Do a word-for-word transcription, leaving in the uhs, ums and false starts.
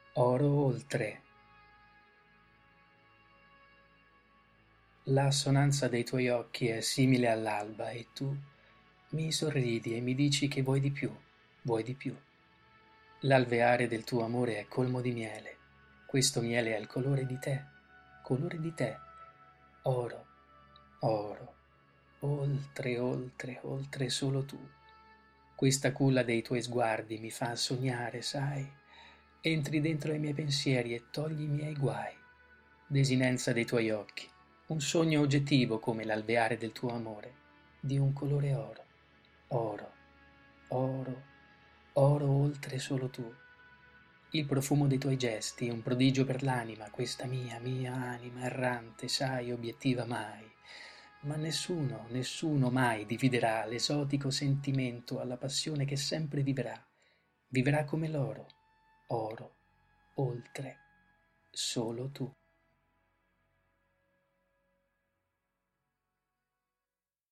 Oro oltre. L'assonanza dei tuoi occhi è simile all'alba e tu mi sorridi e mi dici che vuoi di più, vuoi di più. L'alveare del tuo amore è colmo di miele, questo miele è il colore di te, colore di te, oro, oro, oltre, oltre, oltre solo tu. Questa culla dei tuoi sguardi mi fa sognare, sai, entri dentro ai miei pensieri e togli i miei guai. Desinenza dei tuoi occhi, un sogno oggettivo come l'alveare del tuo amore, di un colore oro, oro, oro, oro oltre solo tu. Il profumo dei tuoi gesti, un prodigio per l'anima, questa mia, mia anima errante, sai, obiettiva mai. Ma nessuno, nessuno mai dividerà l'esotico sentimento alla passione che sempre vivrà. Vivrà come l'oro, oro, oltre, solo tu.